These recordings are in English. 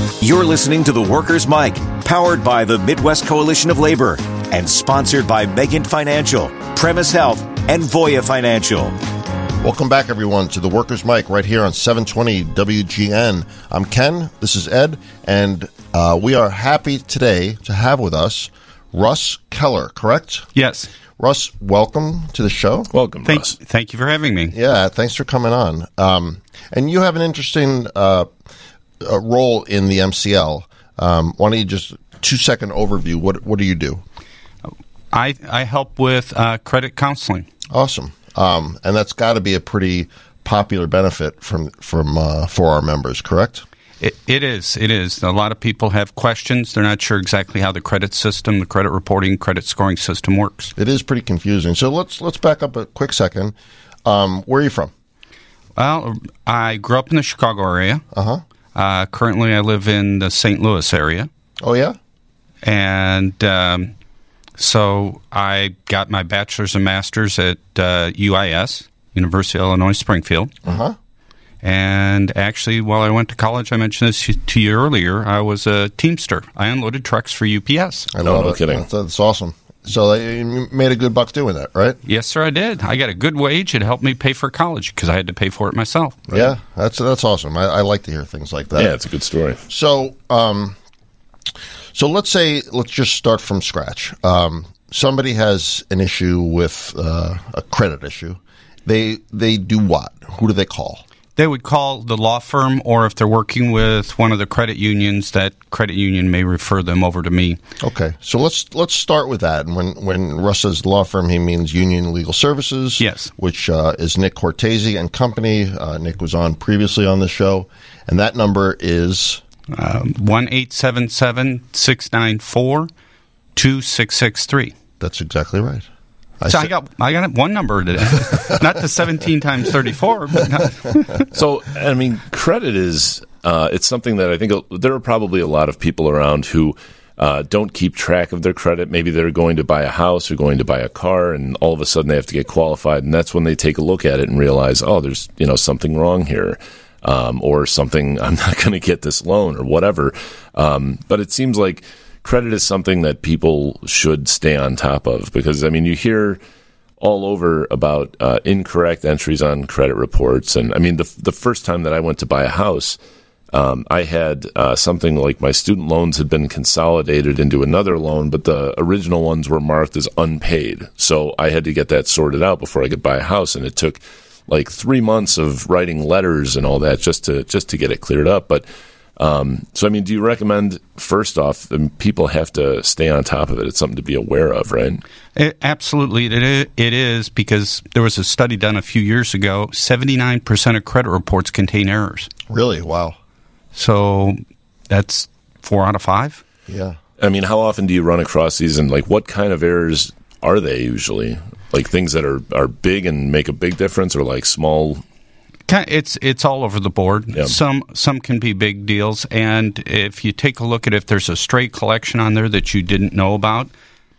You're listening to The Workers' Mic, powered by the Midwest Coalition of Labor and sponsored by Megant Financial, Premise Health, and Voya Financial. Welcome back, everyone, to The Workers' Mic right here on 720 WGN. I'm Ken, this is Ed, and we are happy today to have with us Russ Keller, correct? Yes. Russ, welcome to the show. Welcome, Russ. Thank you for having me. Yeah, thanks for coming on. And you have an interesting role in the MCL. Why don't you just 2-second overview? What do you do? I help with credit counseling. Awesome. And that's got to be a pretty popular benefit for our members, correct? It is. A lot of people have questions. They're not sure exactly how the credit system, the credit reporting, credit scoring system works. It is pretty confusing. So let's back up a quick second. Where are you from? Well, I grew up in the Chicago area. Uh-huh. Currently, I live in the St. Louis area. Oh, yeah? And so I got my bachelor's and master's at UIS, University of Illinois Springfield. Uh-huh. And actually, while I went to college, I mentioned this to you earlier, I was a Teamster. I unloaded trucks for UPS. I know. No kidding. That's awesome. So you made a good buck doing that, right? Yes, sir, I did. I got a good wage. It helped me pay for college because I had to pay for it myself. Right? Yeah, that's awesome. I like to hear things like that. Yeah, it's a good story. So, so let's just start from scratch. Somebody has an issue with a credit issue. They do what? Who do they call? They would call the law firm, or if they're working with one of the credit unions, that credit union may refer them over to me. Okay, so let's start with that. And when Russ says law firm, he means Union Legal Services, yes, which is Nick Cortese and Company. Nick was on previously on the show, and that number is 1-877-694-2663. That's exactly right. I got one number today, not the 17 times 34. But So, I mean, credit is it's something that I think there are probably a lot of people around who don't keep track of their credit. Maybe they're going to buy a house or going to buy a car, and all of a sudden they have to get qualified, and that's when they take a look at it and realize, oh, there's something wrong here, or something, I'm not going to get this loan or whatever. But it seems like credit is something that people should stay on top of because, I mean, you hear all over about incorrect entries on credit reports. And, I mean, the first time that I went to buy a house, I had something like my student loans had been consolidated into another loan, but the original ones were marked as unpaid. So I had to get that sorted out before I could buy a house, and it took like 3 months of writing letters and all that just to get it cleared up. But so, I mean, do you recommend, first off, people have to stay on top of it? It's something to be aware of, right? Absolutely. It is, because there was a study done a few years ago. 79% of credit reports contain errors. Really? Wow. So that's 4 out of 5. Yeah. I mean, how often do you run across these, and like what kind of errors are they usually? Like things that are big and make a big difference, or like small? It's all over the board. Yeah. Some can be big deals, and if you take a look at if there's a stray collection on there that you didn't know about,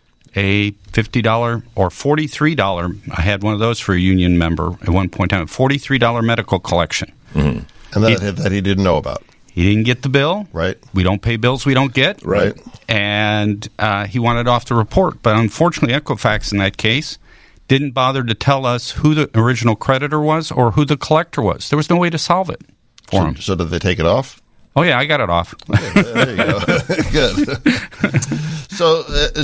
a $50 or $43, I had one of those for a union member at one point in time, $43 medical collection. Mm-hmm. And that he didn't know about. He didn't get the bill. Right. We don't pay bills we don't get. Right. And he wanted off the report. But unfortunately, Equifax in that case didn't bother to tell us who the original creditor was or who the collector was. There was no way to solve it for him. So did they take it off? Oh, yeah, I got it off. Yeah, there you go. Good. So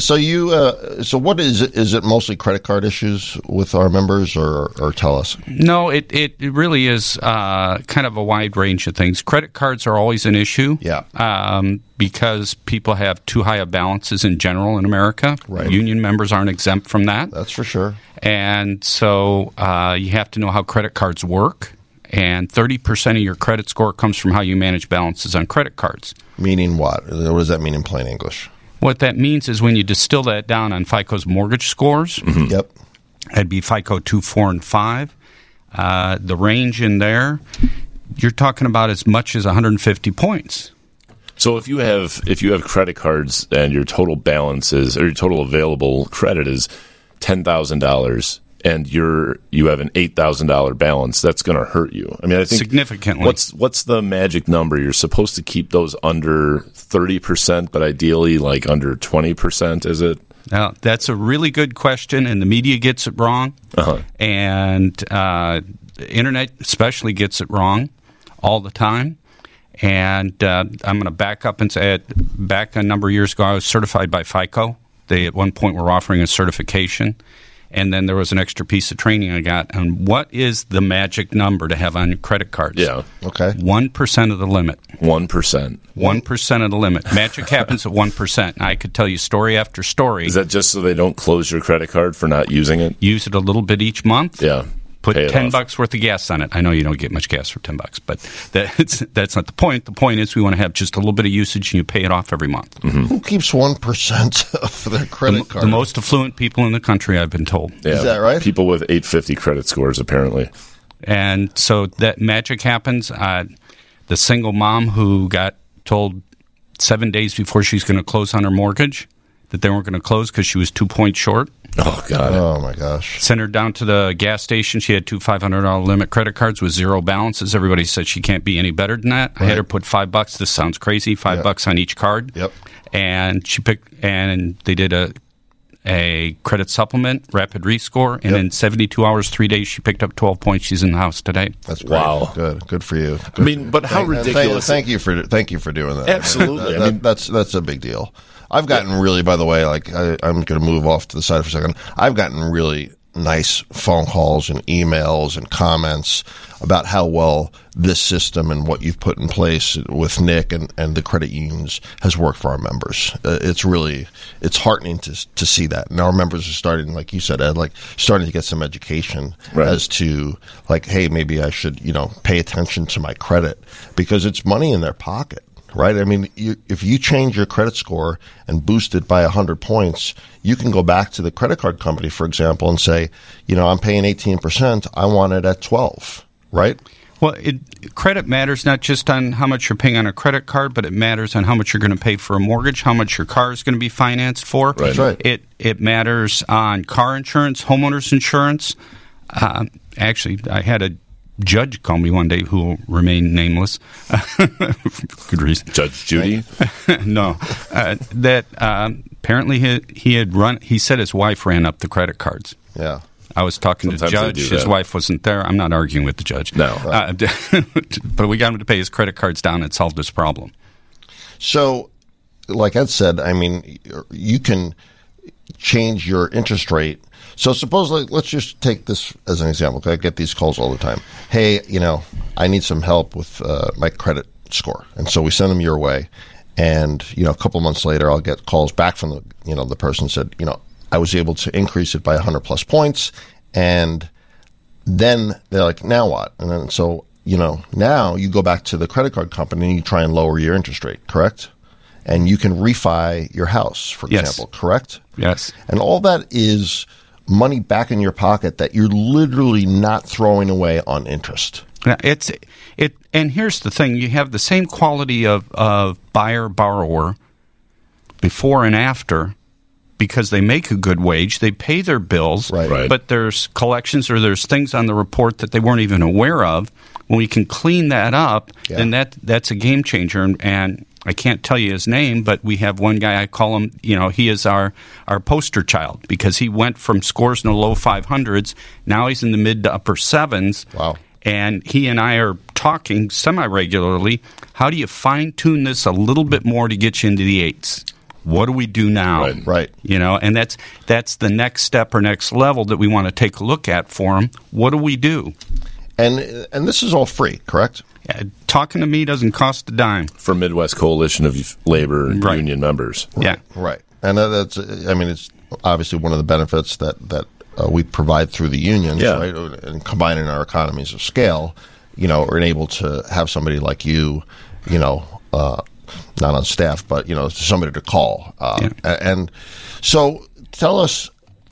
what is it? Is it mostly credit card issues with our members, or tell us? No, it really is kind of a wide range of things. Credit cards are always an issue. Yeah. Because people have too high of balances in general in America. Right. Union members aren't exempt from that. That's for sure. And so you have to know how credit cards work. And 30% of your credit score comes from how you manage balances on credit cards. Meaning what? What does that mean in plain English? What that means is when you distill that down on FICO's mortgage scores, mm-hmm. Yep, that'd be FICO 2, 4, and 5. The range in there, you're talking about as much as 150 points. So if you have credit cards and your total balance is, or your total available credit is $10,000, and you have an $8,000 balance, that's going to hurt you. I mean, I think significantly. What's the magic number? You're supposed to keep those under 30%, but ideally like under 20%, is it? Now, that's a really good question, and the media gets it wrong, and the internet especially gets it wrong all the time. And I'm going to back up and say, back a number of years ago, I was certified by FICO. They at one point were offering a certification, and then there was an extra piece of training I got. And what is the magic number to have on your credit cards? Yeah. Okay. 1% of the limit. 1%. 1% of the limit. Magic happens at 1%. And I could tell you story after story. Is that just so they don't close your credit card for not using it? Use it a little bit each month. Yeah. Put $10 worth of gas on it. I know you don't get much gas for $10, but that's not the point. The point is we want to have just a little bit of usage, and you pay it off every month. Mm-hmm. Who keeps 1% of their credit card? The most affluent people in the country, I've been told. Yeah. Is that right? People with 850 credit scores, apparently. And so that magic happens. The single mom who got told 7 days before she's going to close on her mortgage that they weren't going to close because she was 2 points short. Oh, God. Oh, my gosh. Sent her down to the gas station. She had two $500 limit credit cards with zero balances. Everybody said she can't be any better than that. I had her put $5. This sounds crazy. $5 on each card. Yep. And she picked, and they did a credit supplement, rapid rescore, and in 72 hours, 3 days, she picked up 12 points. She's in the house today. That's great. Wow. Good for you. Good. I mean, but how ridiculous. Thank you for doing that. Absolutely. That's a big deal. I've gotten really, by the way, like I'm going to move off to the side for a second. I've gotten really nice phone calls and emails and comments about how well this system and what you've put in place with Nick and the credit unions has worked for our members. It's heartening to see that. And our members are starting, like you said, Ed, starting to get some education as to hey, maybe I should, pay attention to my credit because it's money in their pocket. Right? I mean, if you change your credit score and boost it by 100 points, you can go back to the credit card company, for example, and say, I'm paying 18%. I want it at 12, right? Well, credit matters not just on how much you're paying on a credit card, but it matters on how much you're going to pay for a mortgage, how much your car is going to be financed for. Right. That's right. It matters on car insurance, homeowners insurance. Actually, I had a judge called me one day who will remain nameless. Good reason. Judge Judy? No. That apparently he said his wife ran up the credit cards. Yeah. I was talking to the judge. His wife wasn't there. I'm not arguing with the judge. No. But we got him to pay his credit cards down and solved his problem. So, like Ed said, I mean, you can change your interest rate. So supposedly, let's just take this as an example, because I get these calls all the time. Hey, I need some help with my credit score. And so we send them your way. And, a couple months later, I'll get calls back from the person said, I was able to increase it by 100 plus points. And then they're like, now what? And then so, now you go back to the credit card company and you try and lower your interest rate, correct? And you can refi your house, for example, correct? Yes. And all that is money back in your pocket that you're literally not throwing away on interest. And here's the thing: you have the same quality of buyer borrower before and after, because they make a good wage, they pay their bills, right. But there's collections or there's things on the report that they weren't even aware of. When we can clean that up, then that's a game changer. And I can't tell you his name, but we have one guy, I call him, he is our poster child, because he went from scores in the low 500s. Now he's in the mid to upper 7s. Wow. And he and I are talking semi-regularly. How do you fine-tune this a little bit more to get you into the 8s? What do we do now? Right. And that's the next step or next level that we want to take a look at for him. What do we do? And this is all free, correct? Talking to me doesn't cost a dime. For Midwest Coalition of Labor Union members. Yeah. Right. And it's obviously one of the benefits that we provide through the unions, right? And combining our economies of scale, are able to have somebody like you, not on staff, but, somebody to call. And so tell us,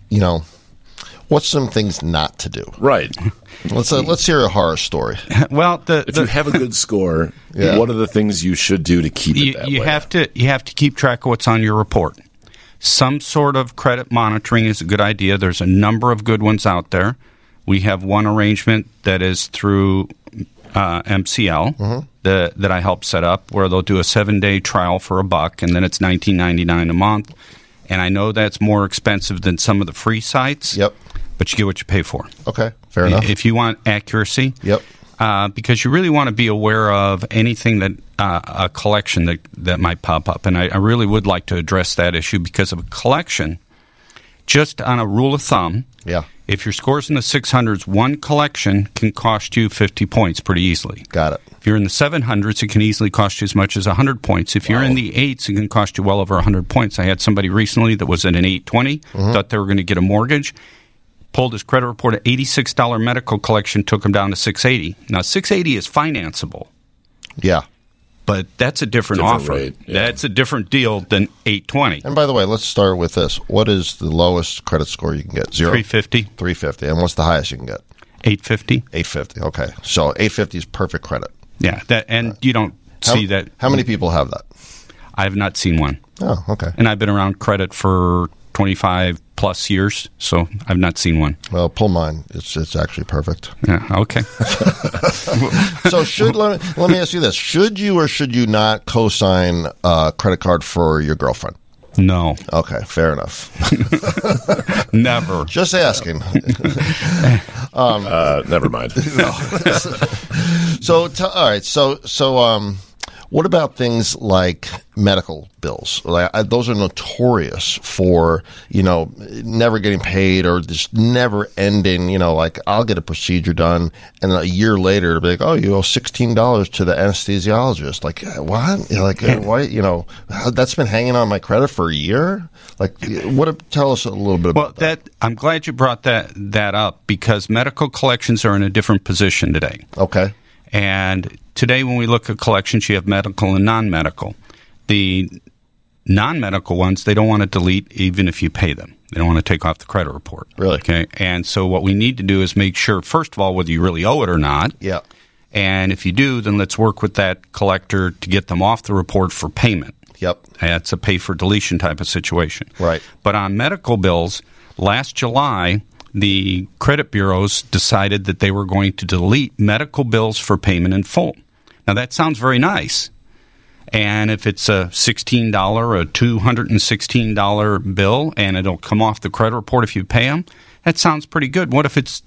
what's some things not to do? Right. Let's hear a horror story. Well, if you have a good score, what are the things you should do to keep it that way? You have to keep track of what's on your report. some sort of credit monitoring is a good idea. There's a number of good ones out there. We have one arrangement that is through MCL that I help set up, where they'll do a 7-day trial for $1, and then it's $19.99 a month. And I know that's more expensive than some of the free sites. Yep. But you get what you pay for. Okay, fair enough. If you want accuracy. Yep. Because you really want to be aware of anything that a collection that might pop up. And I really would like to address that issue, because of a collection, just on a rule of thumb, if your score's in the 600s, one collection can cost you 50 points pretty easily. Got it. If you're in the 700s, it can easily cost you as much as 100 points. If you're in the 8s, it can cost you well over 100 points. I had somebody recently that was at an 820, thought they were going to get a mortgage, pulled his credit report at $86 medical collection, took him down to $680. Now, $680 is financeable. Yeah. But that's a different offer. Rate, That's a different deal than $820. And by the way, let's start with this. What is the lowest credit score you can get? 0? 350. 350. And what's the highest you can get? 850. 850. Okay. So 850 is perfect credit. Yeah. And you don't see that. How many people have that? I have not seen one. Oh, okay. And I've been around credit for 25 plus years, so I've not seen one. Well, pull mine. It's actually perfect. Yeah, okay. So let me ask you this. Should you or should you not co-sign a credit card for your girlfriend? No. Okay, fair enough. Never. Just asking. Never mind. So, all right. So, what about things like medical bills? Those are notorious for, never getting paid or just never ending. Like I'll get a procedure done, and a year later, it'll be like, oh, you owe $16 to the anesthesiologist. Like what? Like why? That's been hanging on my credit for a year. Like, tell us a little bit about that. I'm glad you brought that up, because medical collections are in a different position today. Okay. And today, when we look at collections, you have medical and non-medical. The non-medical ones, they don't want to delete even if you pay them. They don't want to take off the credit report. Really? Okay. And so what we need to do is make sure, first of all, whether you really owe it or not. Yeah. And if you do, then let's work with that collector to get them off the report for payment. Yep. That's a pay for deletion type of situation. Right. But on medical bills, last July, the credit bureaus decided that they were going to delete medical bills for payment in full. Now, that sounds very nice. And if it's a $16 or a $216 bill and it'll come off the credit report if you pay them, that sounds pretty good. What if it's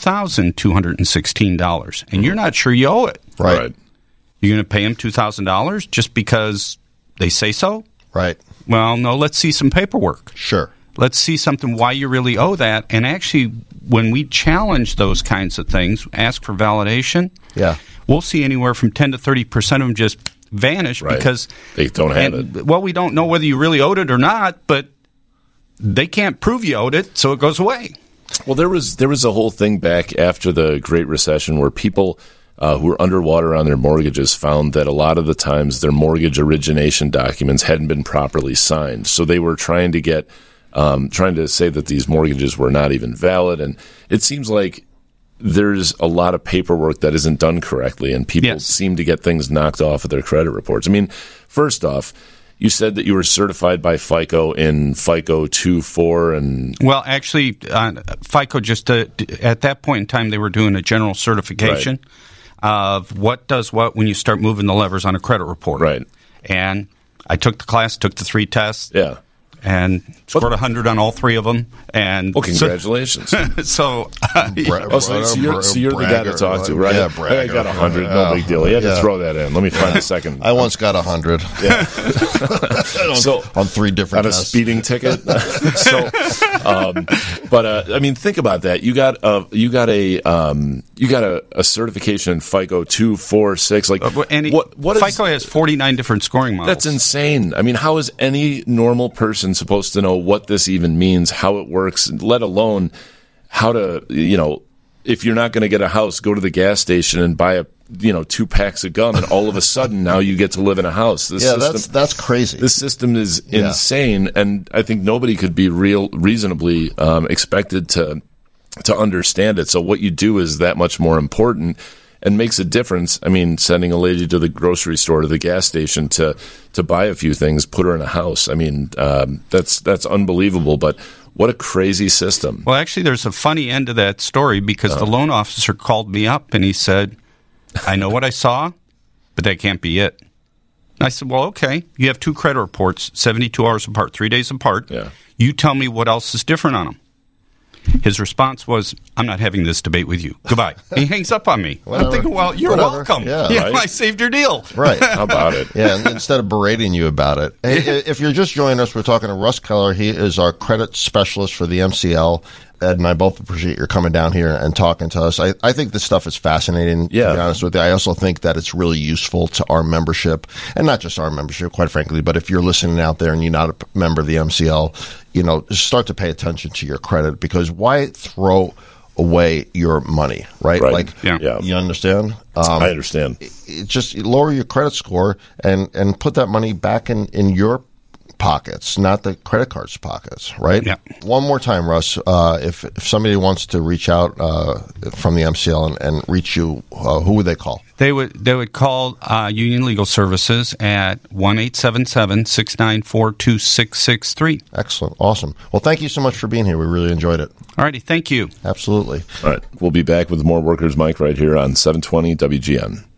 $2,216 and you're not sure you owe it? Right. You're going to pay them $2,000 just because they say so? Right. Well, no, let's see some paperwork. Sure. Let's see something why you really owe that. And actually, when we challenge those kinds of things, ask for validation, we'll see anywhere from 10 to 30% of them just vanish because they don't have it. Well, we don't know whether you really owed it or not, but they can't prove you owed it, so it goes away. Well, there was a whole thing back after the Great Recession where people who were underwater on their mortgages found that a lot of the times their mortgage origination documents hadn't been properly signed. So they were trying to get trying to say that these mortgages were not even valid. And it seems like there's a lot of paperwork that isn't done correctly, and people seem to get things knocked off of their credit reports. I mean, first off, you said that you were certified by FICO in FICO 2.4 and... Well, actually, FICO just, at that point in time, they were doing a general certification of what does what when you start moving the levers on a credit report. Right. And I took the class, took the 3 tests. Yeah. And scored 100 on all 3 of them. And well, congratulations. So you're the guy to talk to, right? Yeah, bragger. I got 100, no big deal. You had to throw that in. Let me find a second. I once got 100. Yeah. on 3 different tests. On a speeding ticket. I mean, think about that. You got a certification in FICO 2, 4, 6. Like, what FICO has 49 different scoring models. That's insane. I mean, how is any normal person supposed to know what this even means, how it works, let alone how to, if you're not going to get a house, go to the gas station and buy 2 packs of gum, and all of a sudden now you get to live in a house. That's crazy. This system is insane, and I think nobody could be reasonably expected to understand it. So what you do is that much more important. and makes a difference. I mean, sending a lady to the grocery store, to the gas station to buy a few things, put her in a house. I mean, that's unbelievable, but what a crazy system. Well, actually, there's a funny end to that story because the loan officer called me up and he said, I know what I saw, but that can't be it. I said, well, okay. You have 2 credit reports, 72 hours apart, 3 days apart. Yeah. You tell me what else is different on them. His response was, I'm not having this debate with you. Goodbye. He hangs up on me. Whatever. I'm thinking, well, you're Whatever. welcome. Yeah, right. I saved your deal. Right. How about it? Yeah, and instead of berating you about it. Hey, if you're just joining us, we're talking to Russ Keller. He is our credit specialist for the MCL. Ed and I both appreciate your coming down here and talking to us. I think this stuff is fascinating, to be honest with you. I also think that it's really useful to our membership, and not just our membership, quite frankly, but if you're listening out there and you're not a member of the MCL, just start to pay attention to your credit, because why throw away your money, right? Like, Yeah. you understand? I understand. Just lower your credit score and put that money back in your pockets, not the credit card's pockets, right? Yeah. One more time, Russ, if somebody wants to reach out from the MCL and reach you, who would they call? They would call Union Legal Services at 1-877-694-2663. Excellent. Awesome. Well, thank you so much for being here. We really enjoyed it. All righty. Thank you. Absolutely. All right. We'll be back with more Workers' Mike right here on 720 WGN.